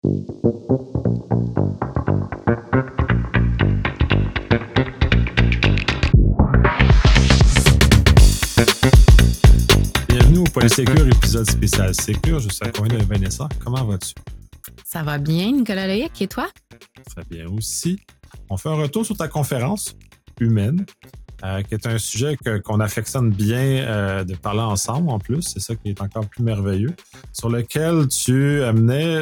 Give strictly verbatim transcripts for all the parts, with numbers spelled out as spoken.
Bienvenue au Polysécure, épisode spécial Sécure. Je suis accompagné de Vanessa. Comment vas-tu? Ça va bien, Nicolas Loïc, et toi? Très bien aussi. On fait un retour sur ta conférence humaine, euh, qui est un sujet que, qu'on affectionne bien euh, de parler ensemble en plus. C'est ça qui est encore plus merveilleux. Sur lequel tu amenais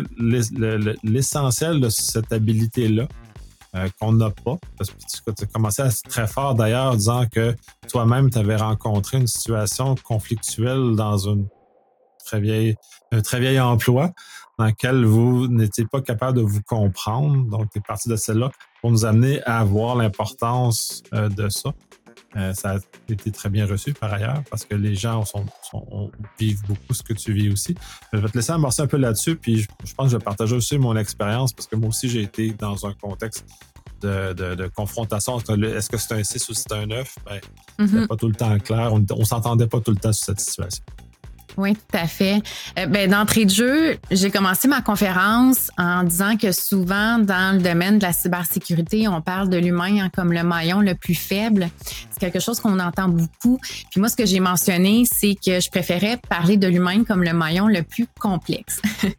l'essentiel de cette habilité-là euh, qu'on n'a pas. Parce que tu as commencé à être très fort d'ailleurs en disant que toi-même, tu avais rencontré une situation conflictuelle dans une très vieille, un très vieil emploi dans lequel vous n'étiez pas capable de vous comprendre. Donc, tu es parti de celle-là pour nous amener à voir l'importance euh, de ça. Euh, ça a été très bien reçu par ailleurs parce que les gens sont, sont, vivent beaucoup ce que tu vis aussi. Je vais te laisser amorcer un peu là-dessus, puis je, je pense que je vais partager aussi mon expérience parce que moi aussi, j'ai été dans un contexte de, de, de confrontation. Est-ce que c'est un six ou c'est un neuf? Ben, mm-hmm. C'était pas tout le temps clair. On ne s'entendait pas tout le temps sur cette situation. Oui, tout à fait. Euh, ben, d'entrée de jeu, j'ai commencé ma conférence en disant que souvent, dans le domaine de la cybersécurité, on parle de l'humain comme le maillon le plus faible. C'est quelque chose qu'on entend beaucoup. Puis moi, ce que j'ai mentionné, c'est que je préférais parler de l'humain comme le maillon le plus complexe.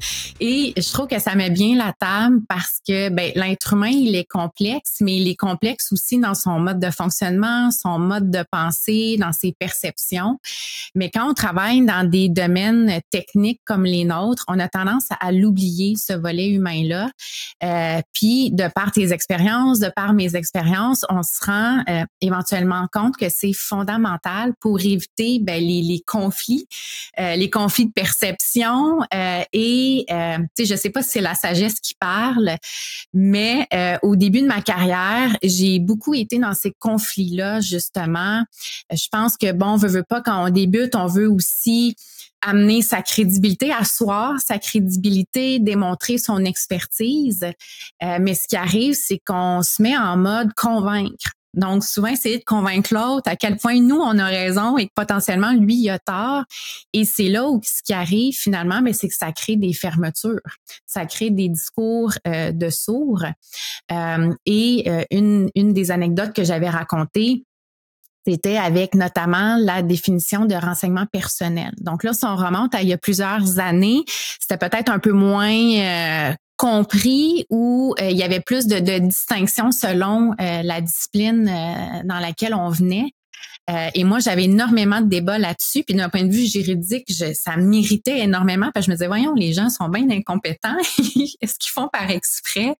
Et je trouve que ça met bien la table parce que ben, l'être humain, il est complexe, mais il est complexe aussi dans son mode de fonctionnement, son mode de pensée, dans ses perceptions. Mais quand on travaille dans des domaines techniques comme les nôtres, on a tendance à, à l'oublier, ce volet humain-là. Euh, puis, de par tes expériences, de par mes expériences, on se rend euh, éventuellement compte que c'est fondamental pour éviter ben, les, les conflits, euh, les conflits de perception. Euh, et, euh, tu sais, je sais pas si c'est la sagesse qui parle, mais euh, au début de ma carrière, j'ai beaucoup été dans ces conflits-là, justement. Je pense que, bon, on veut, veut pas, quand on débute, on veut aussi amener sa crédibilité, asseoir sa crédibilité, démontrer son expertise. Euh, mais ce qui arrive, c'est qu'on se met en mode convaincre. Donc, souvent, essayer de convaincre l'autre à quel point nous, on a raison et que potentiellement, lui, il a tort. Et c'est là où ce qui arrive, finalement, mais c'est que ça crée des fermetures. Ça crée des discours euh, de sourds. Euh, et euh, une, une des anecdotes que j'avais racontées, c'était avec notamment la définition de renseignement personnel. Donc là, si on remonte à il y a plusieurs années, c'était peut-être un peu moins euh, compris ou euh, il y avait plus de, de distinctions selon euh, la discipline euh, dans laquelle on venait. Euh, et moi, j'avais énormément de débats là-dessus. Puis d'un point de vue juridique, je, ça m'irritait énormément parce que je me disais, voyons, les gens sont bien incompétents. Est-ce qu'ils font par exprès?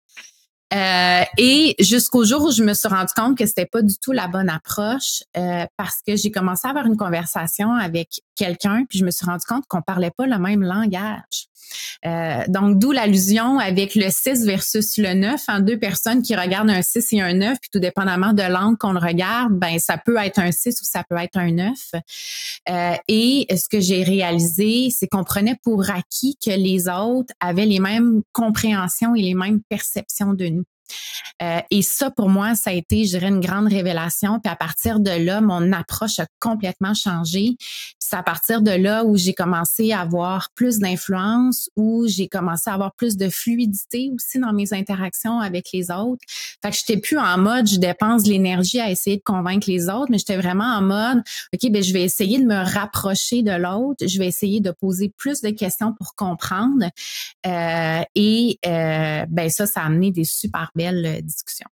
Euh, et jusqu'au jour où je me suis rendu compte que c'était pas du tout la bonne approche euh, parce que j'ai commencé à avoir une conversation avec quelqu'un puis je me suis rendu compte qu'on parlait pas le même langage. Euh, donc, d'où l'allusion avec le six versus le neuf, en deux personnes qui regardent un six et un neuf, puis tout dépendamment de l'angle qu'on le regarde, ben ça peut être un six ou ça peut être un neuf. Euh, et ce que j'ai réalisé, c'est qu'on prenait pour acquis que les autres avaient les mêmes compréhensions et les mêmes perceptions de nous. Euh, et ça, pour moi, ça a été, je dirais, une grande révélation. Puis à partir de là, mon approche a complètement changé. C'est à partir de là où j'ai commencé à avoir plus d'influence, où j'ai commencé à avoir plus de fluidité aussi dans mes interactions avec les autres. Fait que j'étais plus en mode, je dépense de l'énergie à essayer de convaincre les autres, mais j'étais vraiment en mode, OK, ben je vais essayer de me rapprocher de l'autre. Je vais essayer de poser plus de questions pour comprendre. Euh, et euh, ben ça, ça a amené des super belles discussions.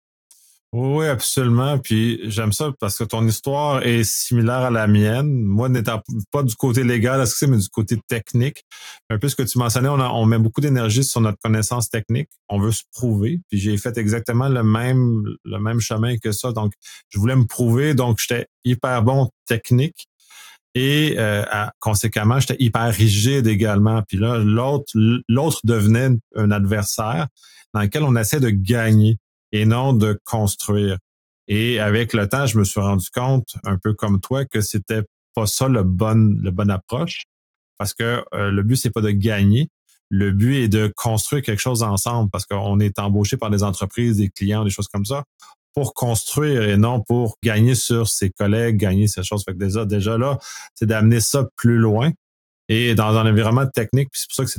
Oui, absolument. Puis j'aime ça parce que ton histoire est similaire à la mienne. Moi, n'étant pas du côté légal, mais du côté technique. Un peu ce que tu mentionnais, on, a, on met beaucoup d'énergie sur notre connaissance technique. On veut se prouver. Puis j'ai fait exactement le même, le même chemin que ça. Donc, je voulais me prouver. Donc, j'étais hyper bon technique. Et euh, à, conséquemment, j'étais hyper rigide également. Puis là, l'autre, l'autre devenait un adversaire dans lequel on essaie de gagner et non de construire. Et avec le temps, je me suis rendu compte, un peu comme toi, que c'était pas ça le bon, le bonne approche. Parce que euh, le but, c'est pas de gagner. Le but est de construire quelque chose ensemble parce qu'on est embauché par des entreprises, des clients, des choses comme ça, pour construire et non pour gagner sur ses collègues, gagner ces choses. Fait que déjà, déjà là, c'est d'amener ça plus loin et dans un environnement technique. Puis c'est pour ça que c'était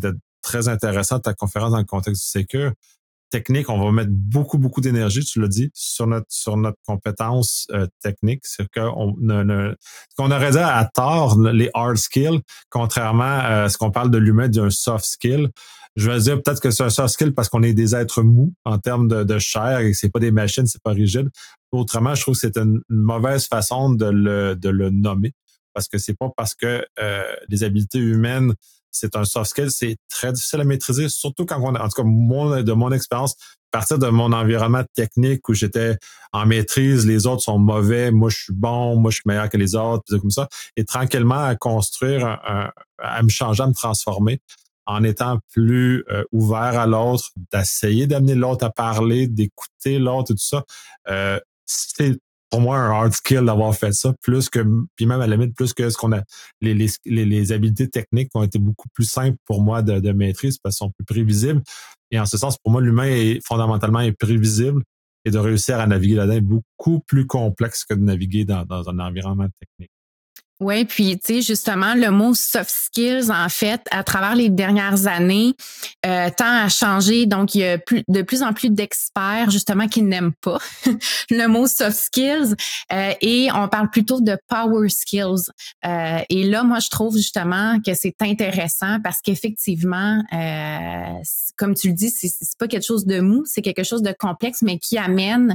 très intéressant ta conférence dans le contexte du sécure. Technique, on va mettre beaucoup, beaucoup d'énergie, tu l'as dit, sur notre sur notre compétence euh, technique. C'est qu'on ne, ne, qu'on aurait dit à tort les hard skills, contrairement à ce qu'on parle de l'humain d'un soft skill. Je vais dire peut-être que c'est un soft skill parce qu'on est des êtres mous en termes de, de chair et que c'est pas des machines, c'est pas rigide. Autrement, je trouve que c'est une, une mauvaise façon de le de le nommer parce que c'est pas parce que euh, les habiletés humaines c'est un soft skill, c'est très difficile à maîtriser, surtout quand on, en tout cas, mon, de mon expérience, à partir de mon environnement technique où j'étais en maîtrise, les autres sont mauvais, moi je suis bon, moi je suis meilleur que les autres, puis comme ça, et tranquillement à construire, un, un, à me changer, à me transformer, en étant plus euh, ouvert à l'autre, d'essayer d'amener l'autre à parler, d'écouter l'autre et tout ça. Euh, c'est pour moi un hard skill d'avoir fait ça, plus que, puis même à la limite, plus que ce qu'on a, les, les, les, les habiletés techniques ont été beaucoup plus simples pour moi de, de maîtrise parce qu'elles sont plus prévisibles. Et en ce sens, pour moi, l'humain est fondamentalement imprévisible et de réussir à naviguer là-dedans est beaucoup plus complexe que de naviguer dans, dans un environnement technique. Oui, puis tu sais, justement, le mot soft skills, en fait, à travers les dernières années, euh, tend à changer. Donc, il y a plus, de plus en plus d'experts, justement, qui n'aiment pas le mot soft skills euh, et on parle plutôt de power skills. Euh, et là, moi, je trouve justement que c'est intéressant parce qu'effectivement, euh, comme tu le dis, c'est, c'est pas quelque chose de mou, c'est quelque chose de complexe, mais qui amène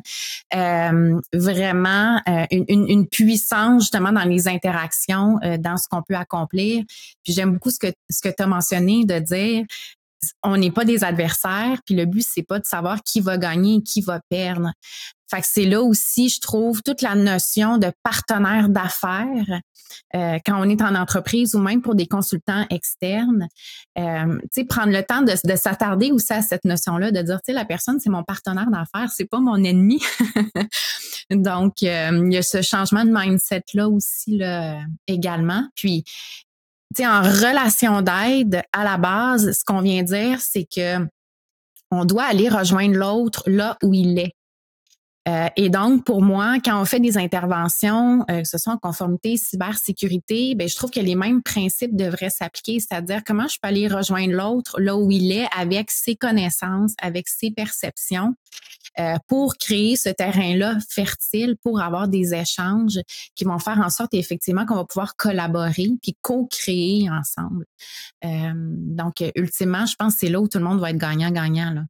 euh, vraiment euh, une, une, une puissance, justement, dans les interactions, dans ce qu'on peut accomplir. Puis j'aime beaucoup ce que ce que tu as mentionné de dire on n'est pas des adversaires, puis le but c'est pas de savoir qui va gagner et qui va perdre. Fait que c'est là aussi, je trouve, toute la notion de partenaire d'affaires euh, quand on est en entreprise ou même pour des consultants externes. Euh, tu sais, prendre le temps de, de s'attarder aussi à cette notion-là, de dire, tu sais, la personne, c'est mon partenaire d'affaires, c'est pas mon ennemi. Donc, euh, il y a ce changement de mindset-là aussi là, également. Puis, tu sais, en relation d'aide, à la base, ce qu'on vient dire, c'est que on doit aller rejoindre l'autre là où il est. Euh, et donc, pour moi, quand on fait des interventions, euh, que ce soit en conformité, cybersécurité, ben je trouve que les mêmes principes devraient s'appliquer, c'est-à-dire comment je peux aller rejoindre l'autre là où il est avec ses connaissances, avec ses perceptions, euh, pour créer ce terrain-là fertile, pour avoir des échanges qui vont faire en sorte effectivement qu'on va pouvoir collaborer puis co-créer ensemble. Euh, donc, ultimement, je pense que c'est là où tout le monde va être gagnant-gagnant, là.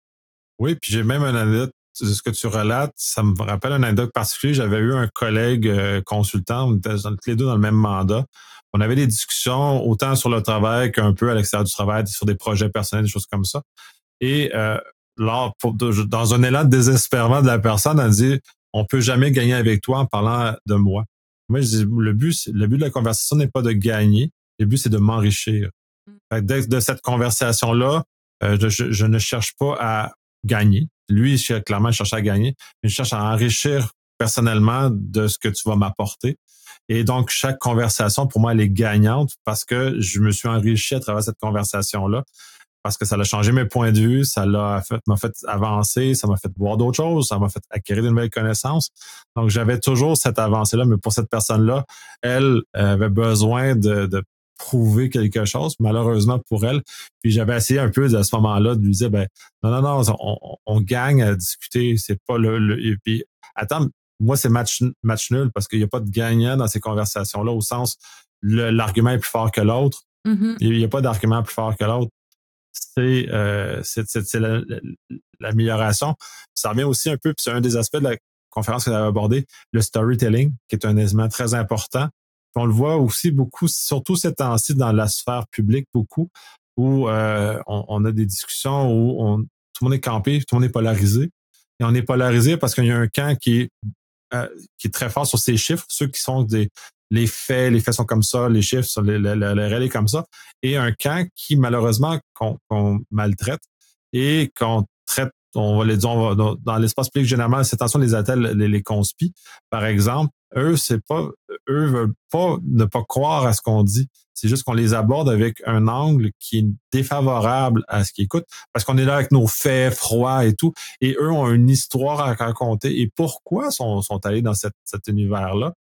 Oui, puis j'ai même une anecdote de ce que tu relates, ça me rappelle une anecdote particulière. J'avais eu un collègue euh, consultant, on était tous les deux dans le même mandat. On avait des discussions autant sur le travail qu'un peu à l'extérieur du travail, sur des projets personnels, des choses comme ça. Et euh, lors, pour, de, dans un élan de désespérement de la personne, elle dit on peut jamais gagner avec toi en parlant de moi. Moi, je dis le but, le but de la conversation n'est pas de gagner, le but c'est de m'enrichir. Fait que de, de cette conversation-là, euh, je, je ne cherche pas à gagner. Lui, il, clairement, il cherche à gagner, mais je cherche à enrichir personnellement de ce que tu vas m'apporter. Et donc, chaque conversation, pour moi, elle est gagnante parce que je me suis enrichi à travers cette conversation-là, parce que ça a changé mes points de vue, ça l'a fait, m'a fait avancer, ça m'a fait voir d'autres choses, ça m'a fait acquérir de nouvelles connaissances. Donc, j'avais toujours cette avancée-là, mais pour cette personne-là, elle avait besoin de, de prouver quelque chose, malheureusement pour elle. Puis j'avais essayé un peu à ce moment-là de lui dire, ben non, non, non, on, on gagne à discuter, c'est pas le... le et puis, attends, moi, c'est match, match nul parce qu'il n'y a pas de gagnant dans ces conversations-là, au sens, le, l'argument est plus fort que l'autre. Mm-hmm. Il n'y a pas d'argument plus fort que l'autre. C'est, euh, c'est, c'est, c'est la, la, l'amélioration. Ça revient aussi un peu, puis c'est un des aspects de la conférence que j'avais abordé, le storytelling, qui est un élément très important. Puis on le voit aussi beaucoup, surtout ces temps-ci dans la sphère publique, beaucoup, où euh, on, on a des discussions où on, tout le monde est campé, tout le monde est polarisé. Et on est polarisé parce qu'il y a un camp qui est, euh, qui est très fort sur ses chiffres, ceux qui sont des les faits, les faits sont comme ça, les chiffres, sont les, les, les réels comme ça, et un camp qui, malheureusement, qu'on, qu'on maltraite et qu'on traite, on va les dire, on va, dans l'espace public, généralement, c'est attention, les attelle les, les conspis, par exemple, eux, c'est pas, eux veulent pas ne pas croire à ce qu'on dit. C'est juste qu'on les aborde avec un angle qui est défavorable à ce qu'ils écoutent, parce qu'on est là avec nos faits froids et tout, et eux ont une histoire à raconter. Et pourquoi sont, sont allés dans cette, cet univers-là?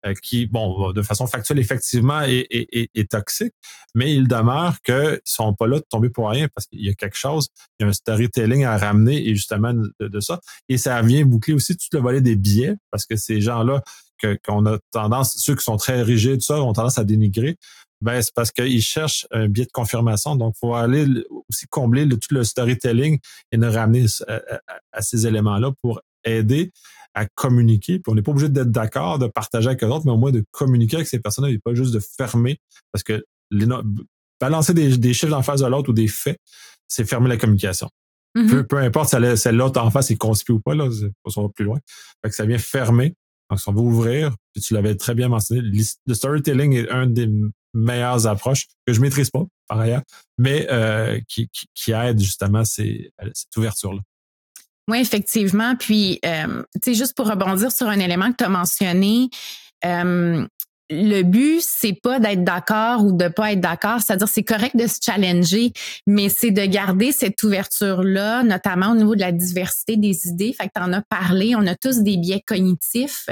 euh, qui, bon, de façon factuelle, effectivement, est, est, est, est toxique, mais il demeure qu'ils sont pas là de tomber pour rien parce qu'il y a quelque chose, il y a un storytelling à ramener et justement de, de ça. Et ça vient boucler aussi tout le volet des biais parce que ces gens-là, que, qu'on a tendance, ceux qui sont très rigides, ça, ont tendance à dénigrer. Ben, c'est parce qu'ils cherchent un biais de confirmation. Donc, il faut aller aussi combler le, tout le storytelling et nous ramener à, à, à ces éléments-là pour aider à communiquer. Puis on n'est pas obligé d'être d'accord, de partager avec eux autres, mais au moins de communiquer avec ces personnes-là et pas juste de fermer. Parce que les, balancer des, des chiffres en face de l'autre ou des faits, c'est fermer la communication. Mm-hmm. Peu, peu importe si celle l'autre en face est conspicué ou pas, là, on va plus loin. Fait que ça vient fermer. Donc, si on va ouvrir, puis tu l'avais très bien mentionné, le storytelling est un des meilleures approches que je maîtrise pas, par ailleurs, mais euh, qui, qui, qui aide justement ces, cette ouverture-là. Oui, effectivement. Puis, euh, tu sais, juste pour rebondir sur un élément que tu as mentionné, euh, le but, c'est pas d'être d'accord ou de pas être d'accord. C'est-à-dire, c'est correct de se challenger, mais c'est de garder cette ouverture-là, notamment au niveau de la diversité des idées. Fait que t'en as parlé, on a tous des biais cognitifs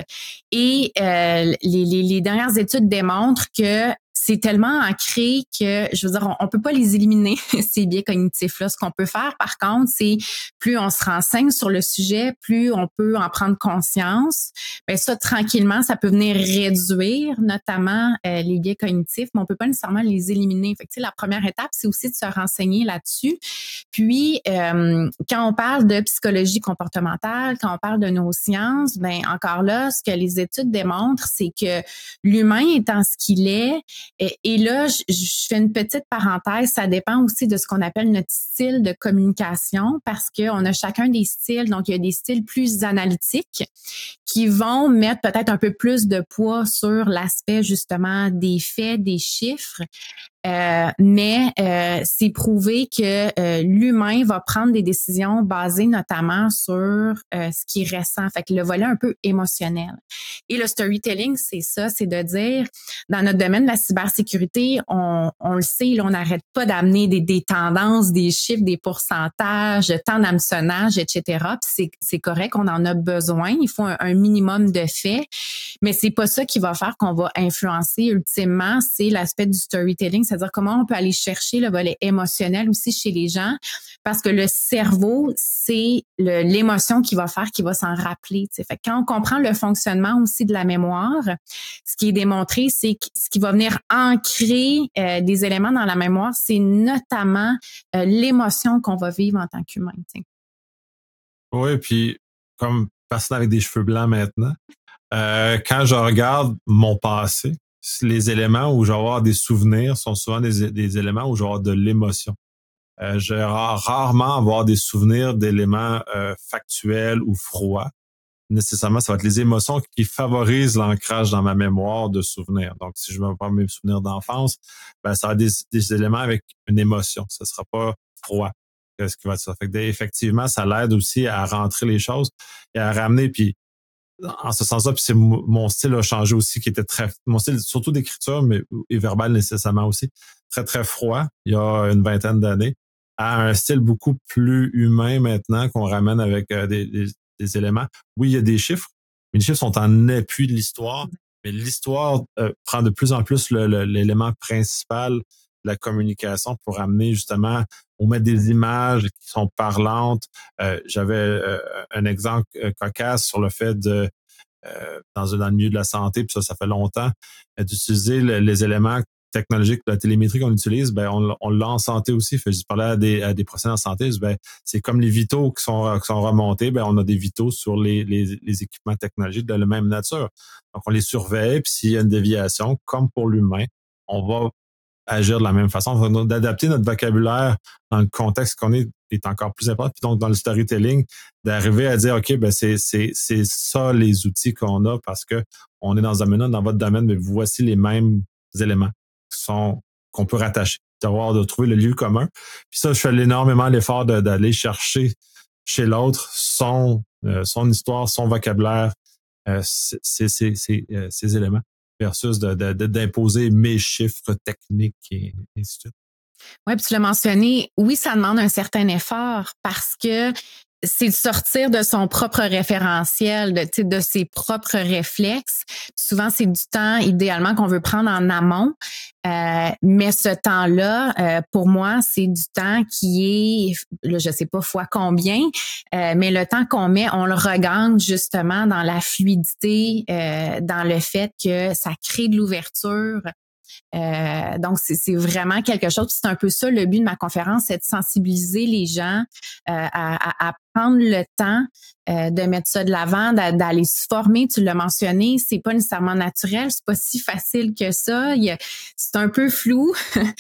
et euh, les, les, les dernières études démontrent que c'est tellement ancré que, je veux dire, on, on peut pas les éliminer, ces biais cognitifs-là. Ce qu'on peut faire, par contre, c'est plus on se renseigne sur le sujet, plus on peut en prendre conscience. Bien, ça, tranquillement, ça peut venir réduire, notamment euh, les biais cognitifs, mais on peut pas nécessairement les éliminer. Fait que, tu sais, la première étape, c'est aussi de se renseigner là-dessus. Puis, euh, quand on parle de psychologie comportementale, quand on parle de neurosciences, ben encore là, ce que les études démontrent, c'est que l'humain étant ce qu'il est, Et, et là, je, je fais une petite parenthèse, ça dépend aussi de ce qu'on appelle notre style de communication parce qu'on a chacun des styles. Donc, il y a des styles plus analytiques qui vont mettre peut-être un peu plus de poids sur l'aspect justement des faits, des chiffres. Euh, mais euh, c'est prouvé que euh, l'humain va prendre des décisions basées notamment sur euh, ce qui est récent, fait que le volet un peu émotionnel. Et le storytelling, c'est ça, c'est de dire, dans notre domaine de la cybersécurité, on, on le sait, là, on n'arrête pas d'amener des, des tendances, des chiffres, des pourcentages, de temps d'hameçonnage, et cetera. Puis c'est, c'est correct, on en a besoin, il faut un, un minimum de faits, mais c'est pas ça qui va faire qu'on va influencer ultimement, c'est l'aspect du storytelling, c'est-à-dire comment on peut aller chercher le volet émotionnel aussi chez les gens, parce que le cerveau, c'est le, l'émotion qui va faire, qui va s'en rappeler. T'sais. Fait que quand on comprend le fonctionnement aussi de la mémoire, ce qui est démontré, c'est que ce qui va venir ancrer euh, des éléments dans la mémoire, c'est notamment euh, l'émotion qu'on va vivre en tant qu'humain. T'sais. Oui, puis comme personne avec des cheveux blancs maintenant, euh, quand je regarde mon passé, les éléments où je vais avoir des souvenirs sont souvent des, des éléments où je vais avoir de l'émotion. Euh, je vais rarement avoir des souvenirs d'éléments euh, factuels ou froids. Nécessairement, ça va être les émotions qui favorisent l'ancrage dans ma mémoire de souvenirs. Donc, si je me parle de mes souvenirs d'enfance, ben, ça va être des, des éléments avec une émotion. Ça sera pas froid. Qu'est-ce qui va être ça? Fait que, effectivement, ça l'aide aussi à rentrer les choses et à ramener. Puis, en ce sens-là, puis c'est mon style a changé aussi, qui était très, mon style surtout d'écriture, mais et verbal nécessairement aussi, très très froid il y a une vingtaine d'années, à un style beaucoup plus humain maintenant qu'on ramène avec euh, des, des, des éléments. Oui, il y a des chiffres, mais les chiffres sont en appui de l'histoire, mais l'histoire euh, prend de plus en plus le, le, l'élément principal de la communication pour amener justement on met des images qui sont parlantes. Euh, j'avais euh, un exemple euh, cocasse sur le fait de, euh, dans, dans le milieu de la santé, puis ça, ça fait longtemps, euh, d'utiliser le, les éléments technologiques de la télémétrie qu'on utilise, ben on, on l'a en santé aussi. Fait, je parlais à des, à des professionnels en santé, je dis, ben, c'est comme les vitaux qui sont, qui sont remontés, ben on a des vitaux sur les, les, les équipements technologiques de la même nature. Donc, on les surveille, puis s'il y a une déviation, comme pour l'humain, on va agir de la même façon, d'adapter notre vocabulaire dans le contexte qu'on est est encore plus important. Puis donc, dans le storytelling, d'arriver à dire, OK, ben c'est c'est c'est ça les outils qu'on a parce que on est dans un domaine, dans votre domaine, mais voici les mêmes éléments qui sont qu'on peut rattacher, d'avoir de trouver le lieu commun. Puis ça, je fais énormément l'effort de, d'aller chercher chez l'autre son euh, son histoire, son vocabulaire, euh, ces ces ces euh, ces éléments. Versus de, de, de, d'imposer mes chiffres techniques et ainsi de suite. Oui, puis tu l'as mentionné, oui, ça demande un certain effort parce que c'est de sortir de son propre référentiel, de, de ses propres réflexes. Souvent, c'est du temps, idéalement, qu'on veut prendre en amont. Euh, mais ce temps-là, euh, pour moi, c'est du temps qui est, là, je sais pas fois combien, euh, mais le temps qu'on met, on le regagne justement dans la fluidité, euh, dans le fait que ça crée de l'ouverture. Euh, donc, c'est, c'est vraiment quelque chose. C'est un peu ça le but de ma conférence, c'est de sensibiliser les gens euh, à, à, à prendre le temps euh, de mettre ça de l'avant, d'aller se former. Tu l'as mentionné, c'est pas nécessairement naturel, c'est pas si facile que ça. Il y a, c'est un peu flou,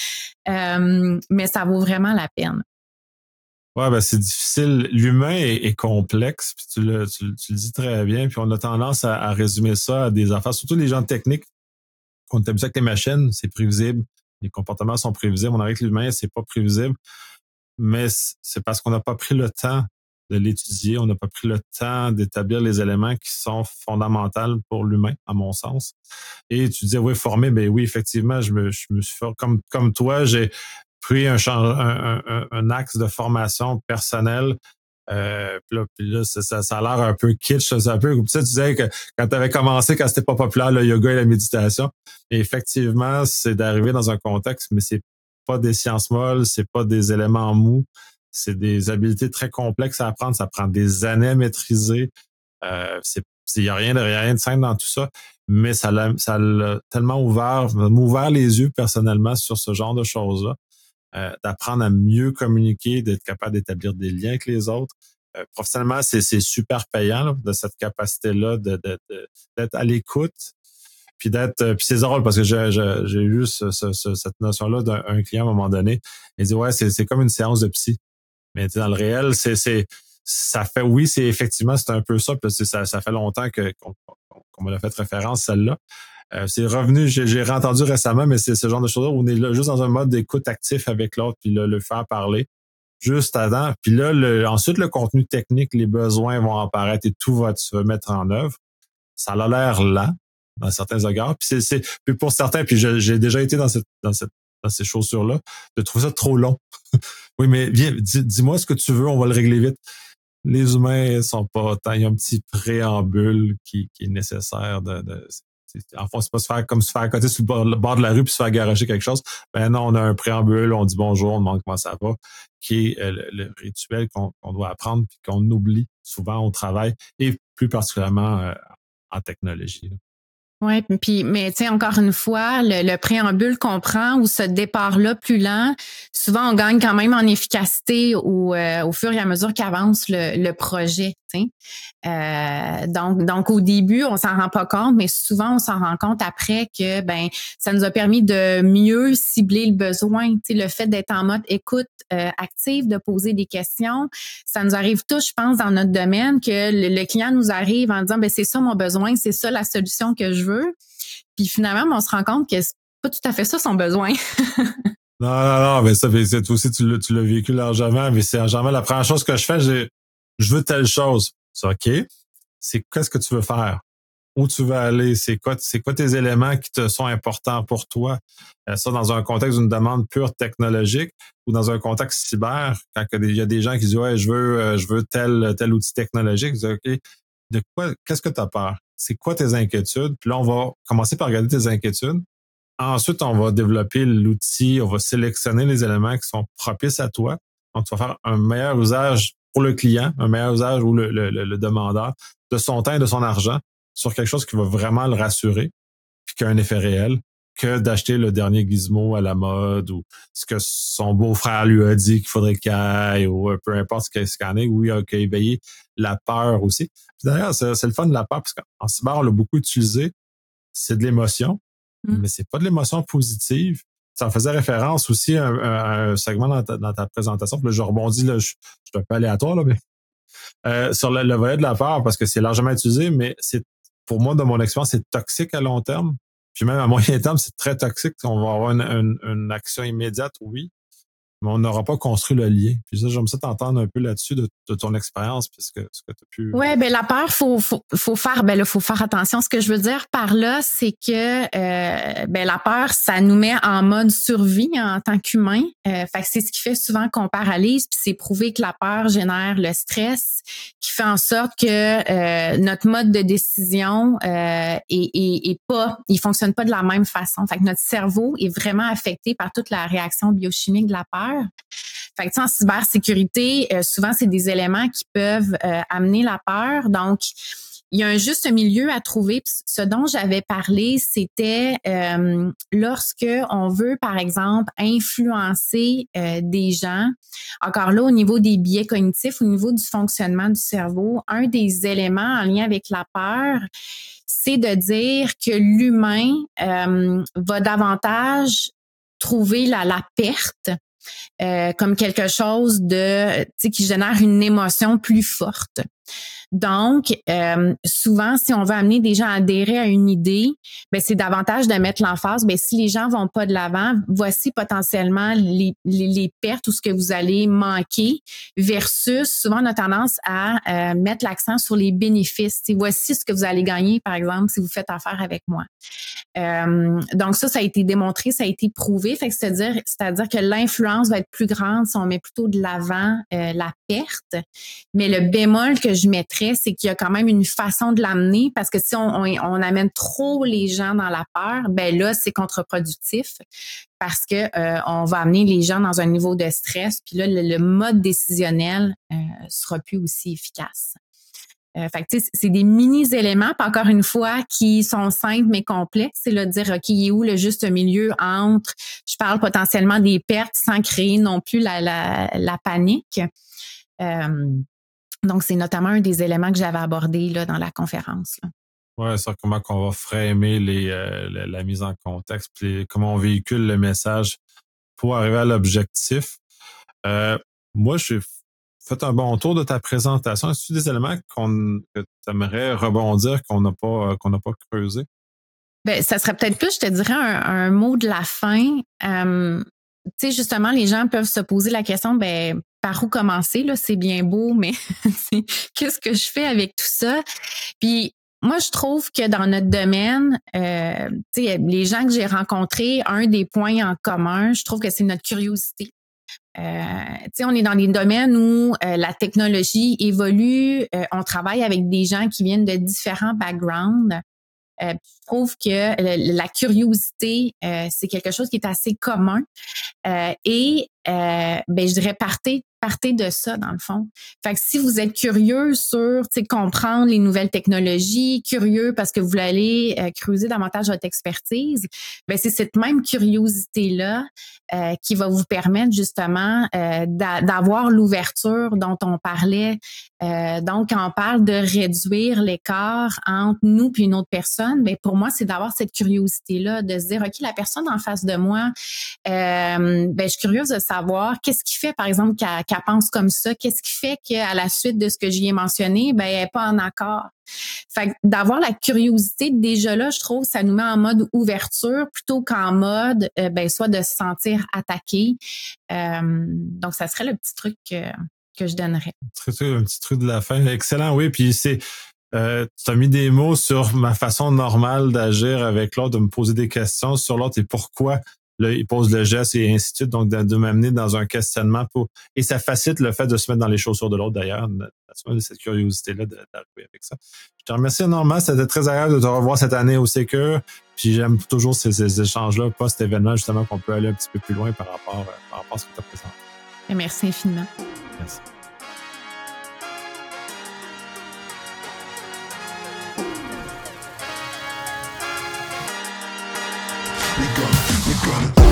euh, mais ça vaut vraiment la peine. Ouais, ben c'est difficile. L'humain est, est complexe, puis tu le, tu, tu le dis très bien. Puis on a tendance à, à résumer ça à des affaires, surtout les gens techniques. On est habitué avec les machines, c'est prévisible. Les comportements sont prévisibles. On arrive avec l'humain, c'est pas prévisible. Mais c'est parce qu'on n'a pas pris le temps de l'étudier. On n'a pas pris le temps d'établir les éléments qui sont fondamentaux pour l'humain, à mon sens. Et tu disais, oui, former, ben oui, effectivement, je me, je me suis fait, comme, comme toi, j'ai pris un, un, un, un axe de formation personnelle. Euh, puis là, puis là ça, ça a l'air un peu kitsch, c'est un peu comme ça. Tu disais que quand tu avais commencé, quand c'était pas populaire, le yoga et la méditation. Et effectivement, c'est d'arriver dans un contexte, mais c'est pas des sciences molles, c'est pas des éléments mous, c'est des habiletés très complexes à apprendre. Ça prend des années à maîtriser. Euh, c'est il y a rien de rien de simple dans tout ça, mais ça l'a, ça l'a tellement ouvert, m'a ouvert les yeux personnellement sur ce genre de choses-là. Euh, d'apprendre à mieux communiquer, d'être capable d'établir des liens avec les autres. Euh, professionnellement, c'est, c'est super payant là, de cette capacité-là de, de, de, d'être à l'écoute, puis d'être. Euh, puis c'est drôle parce que j'ai, j'ai, j'ai eu ce, ce, ce, cette notion-là d'un client à un moment donné. Il dit ouais, c'est, c'est comme une séance de psy. Mais dans le réel, c'est, c'est ça fait oui, c'est effectivement c'est un peu ça. Puis ça, ça fait longtemps que qu'on, qu'on m'a fait référence celle-là. Euh, c'est revenu, j'ai, j'ai réentendu récemment, mais c'est ce genre de choses-là où on est là juste dans un mode d'écoute actif avec l'autre, puis là, le faire parler juste avant. Puis là, le, ensuite, le contenu technique, les besoins vont apparaître et tout va se mettre en œuvre. Ça a l'air lent dans certains regards. Puis c'est, c'est puis pour certains, puis je, j'ai déjà été dans cette, dans cette, dans ces chaussures-là, de trouver ça trop long. Oui, mais viens, dis, dis-moi ce que tu veux, on va le régler vite. Les humains sont pas tant. Il y a un petit préambule qui, qui est nécessaire de, de en fond, c'est pas se faire comme se faire à côté sur le bord, le bord de la rue puis se faire garocher quelque chose. Ben non, on a un préambule, on dit bonjour, on demande comment ça va, qui est le, le rituel qu'on, qu'on doit apprendre puis qu'on oublie souvent au travail et plus particulièrement euh, en technologie. Là. Oui, puis mais tu sais, encore une fois, le, le préambule qu'on prend ou ce départ-là plus lent, souvent on gagne quand même en efficacité au, euh, au fur et à mesure qu'avance le, le projet. Euh, donc, donc au début, on s'en rend pas compte, mais souvent on s'en rend compte après que ben ça nous a permis de mieux cibler le besoin. Tu sais, le fait d'être en mode écoute euh, active, de poser des questions, ça nous arrive tous, je pense, dans notre domaine, que le, le client nous arrive en disant ben c'est ça mon besoin, c'est ça la solution que je veux. Puis finalement, on se rend compte que c'est pas tout à fait ça son besoin. non, non, non, mais ça, c'est aussi tu l'as, tu l'as vécu largement, mais c'est largement la première chose que je fais, j'ai je veux telle chose. C'est OK. C'est qu'est-ce que tu veux faire? Où tu veux aller? C'est quoi, c'est quoi tes éléments qui te sont importants pour toi? Euh, ça, dans un contexte d'une demande pure technologique ou dans un contexte cyber, quand il y a des gens qui disent, ouais, je veux, euh, je veux tel, tel outil technologique, je dis, OK, de quoi, qu'est-ce que tu as peur? C'est quoi tes inquiétudes? Puis là, on va commencer par regarder tes inquiétudes. Ensuite, on va développer l'outil, on va sélectionner les éléments qui sont propices à toi. Donc, tu vas faire un meilleur usage pour le client, un meilleur usage ou le, le, le demandeur de son temps et de son argent sur quelque chose qui va vraiment le rassurer puis qui a un effet réel que d'acheter le dernier gizmo à la mode ou ce que son beau-frère lui a dit qu'il faudrait qu'il aille ou peu importe ce qu'il en est, ou il a éveillé la peur aussi. Puis d'ailleurs, c'est, c'est le fun de la peur parce qu'en cyber, on l'a beaucoup utilisé. C'est de l'émotion, mmh. mais c'est pas de l'émotion positive. Ça en faisait référence aussi à un, à un segment dans ta, dans ta présentation. Puis là, je rebondis, là, je, je suis un peu aléatoire, là, mais euh, sur le, le volet de la peur, parce que c'est largement utilisé, mais c'est pour moi, de mon expérience, c'est toxique à long terme. Puis même à moyen terme, c'est très toxique. On va avoir une, une, une action immédiate, oui. mais on n'aura pas construit le lien. Puis ça, j'aime ça t'entendre un peu là-dessus de, de ton expérience, puisque ce que tu as pu... Ouais, ben la peur, faut, faut, faut faire, ben là, faut faire attention. Ce que je veux dire par là, c'est que, euh, ben la peur, ça nous met en mode survie en tant qu'humain. Euh, fait que c'est ce qui fait souvent qu'on paralyse, puis c'est prouvé que la peur génère le stress, qui fait en sorte que euh, notre mode de décision euh, est, est, est pas, il fonctionne pas de la même façon. Fait que notre cerveau est vraiment affecté par toute la réaction biochimique de la peur. Fait que, en cybersécurité, euh, souvent, c'est des éléments qui peuvent euh, amener la peur. Donc, il y a un juste milieu à trouver. Puis ce dont j'avais parlé, c'était euh, lorsque on veut, par exemple, influencer euh, des gens. Encore là, au niveau des biais cognitifs, au niveau du fonctionnement du cerveau, un des éléments en lien avec la peur, c'est de dire que l'humain euh, va davantage trouver la, la perte Euh, comme quelque chose de, tu sais, qui génère une émotion plus forte. Donc, euh, souvent, si on veut amener des gens à adhérer à une idée, ben c'est davantage de mettre l'emphase. Ben si les gens vont pas de l'avant, voici potentiellement les, les, les pertes ou ce que vous allez manquer, versus souvent on a tendance à euh, mettre l'accent sur les bénéfices. T'sais, voici ce que vous allez gagner, par exemple, si vous faites affaire avec moi. Euh, donc ça, ça a été démontré, ça a été prouvé. Fait que c'est-à-dire, c'est-à-dire que l'influence va être plus grande si on met plutôt de l'avant euh, la perte. Mais le bémol que je mettrais, c'est qu'il y a quand même une façon de l'amener, parce que si on, on, on amène trop les gens dans la peur, ben là, c'est contre-productif, parce que euh, on va amener les gens dans un niveau de stress, puis là, le, le mode décisionnel euh, sera plus aussi efficace. Euh, fait que, tu sais, c'est des mini-éléments, puis encore une fois, qui sont simples mais complexes. C'est là de dire, OK, il est où le juste milieu entre, je parle potentiellement des pertes sans créer non plus la, la, la panique. Euh, donc, c'est notamment un des éléments que j'avais abordé là, dans la conférence. Là. Ouais, c'est comment qu'on va framer les, euh, la, la mise en contexte, puis comment on véhicule le message pour arriver à l'objectif. Euh, moi, j'ai fait un bon tour de ta présentation. Est-ce que des éléments qu'on, que tu aimerais rebondir qu'on n'a pas, qu'on n'a pas creusé? Ben, ça serait peut-être plus, je te dirais, un, un mot de la fin. Euh, tu sais, justement, les gens peuvent se poser la question, ben, par où commencer, là? C'est bien beau, mais qu'est-ce que je fais avec tout ça? Puis, moi, je trouve que dans notre domaine, euh, tu sais, les gens que j'ai rencontrés, un des points en commun, je trouve que c'est notre curiosité. Euh, tu sais, on est dans des domaines où euh, la technologie évolue, euh, on travaille avec des gens qui viennent de différents backgrounds. Euh, je trouve que la curiosité, euh, c'est quelque chose qui est assez commun. Euh, et euh, ben, je dirais partez, partez de ça, dans le fond. Fait que si vous êtes curieux sur comprendre les nouvelles technologies, curieux parce que vous allez euh, creuser davantage votre expertise, ben, c'est cette même curiosité-là euh, qui va vous permettre justement euh, d'a- d'avoir l'ouverture dont on parlait. Euh, donc, quand on parle de réduire l'écart entre nous et une autre personne, ben, pour moi, c'est d'avoir cette curiosité-là, de se dire, OK, la personne en face de moi, euh, ben, je suis curieuse de savoir qu'est-ce qui fait, par exemple, qu'elle, qu'elle pense comme ça, qu'est-ce qui fait qu'à la suite de ce que j'y ai mentionné, ben, elle n'est pas en accord. Fait que d'avoir la curiosité, déjà là, je trouve, ça nous met en mode ouverture plutôt qu'en mode, euh, ben, soit de se sentir attaqué. Euh, donc, ça serait le petit truc que, que je donnerais. Un petit truc de la fin. Excellent, oui. Puis c'est, euh, tu as mis des mots sur ma façon normale d'agir avec l'autre, de me poser des questions sur l'autre et pourquoi là, il pose le geste et ainsi de suite. Donc, de, de m'amener dans un questionnement pour, et ça facilite le fait de se mettre dans les chaussures de l'autre d'ailleurs. Cette curiosité-là d'arriver avec ça. Je te remercie énormément. C'était très agréable de te revoir cette année au Sécure. Puis j'aime toujours ces, ces échanges-là, post-événement, justement, qu'on peut aller un petit peu plus loin par rapport, par rapport à ce que tu as présenté. Merci infiniment. Merci. We gonna, we gonna